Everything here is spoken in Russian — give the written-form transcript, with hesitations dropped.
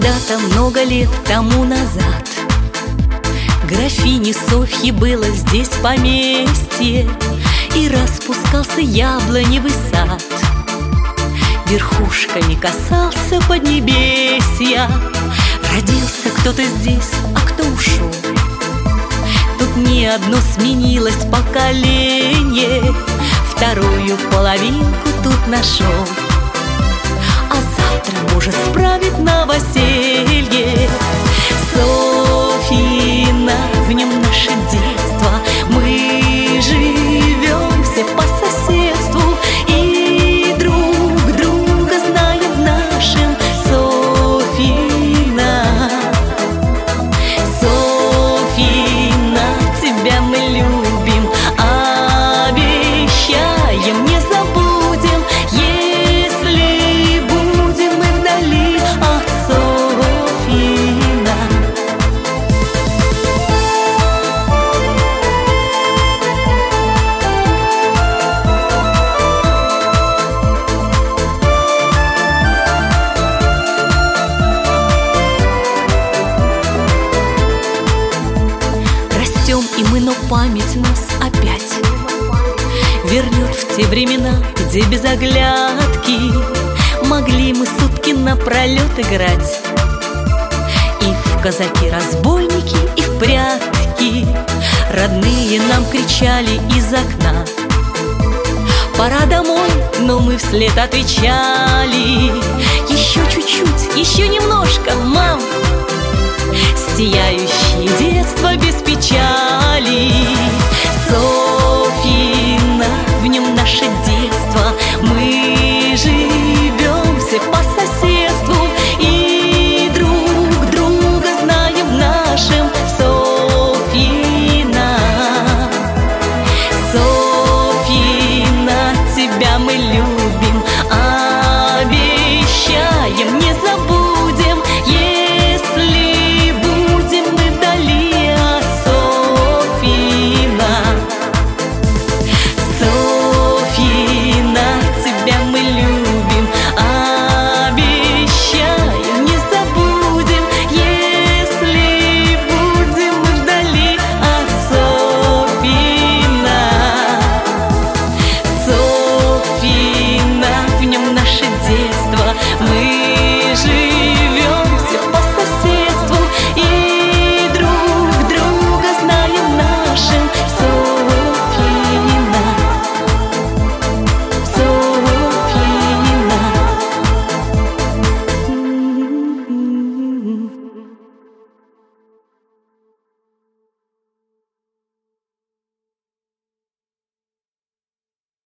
Когда-то много лет тому назад графине Софье было здесь поместье, и распускался яблоневый сад. Верхушками касался поднебесья. Родился кто-то здесь, а кто ушел. Тут не одно сменилось поколение, вторую половинку тут нашел. А завтра может справить новоселье. Софьина, в нем наше детство. Мы живем все по соседству и друг друга знаем в нашем. Софьина, Софьина, тебя мы любим, обещаем, не забудем, если будем мы вдали от Софьина. Растем и мы, но память нас опять вернет в те времена, где без оглядки могли мы сутки напролет играть. И в казаки-разбойники, и в прятки родные нам кричали из окна: пора домой, но мы вслед отвечали: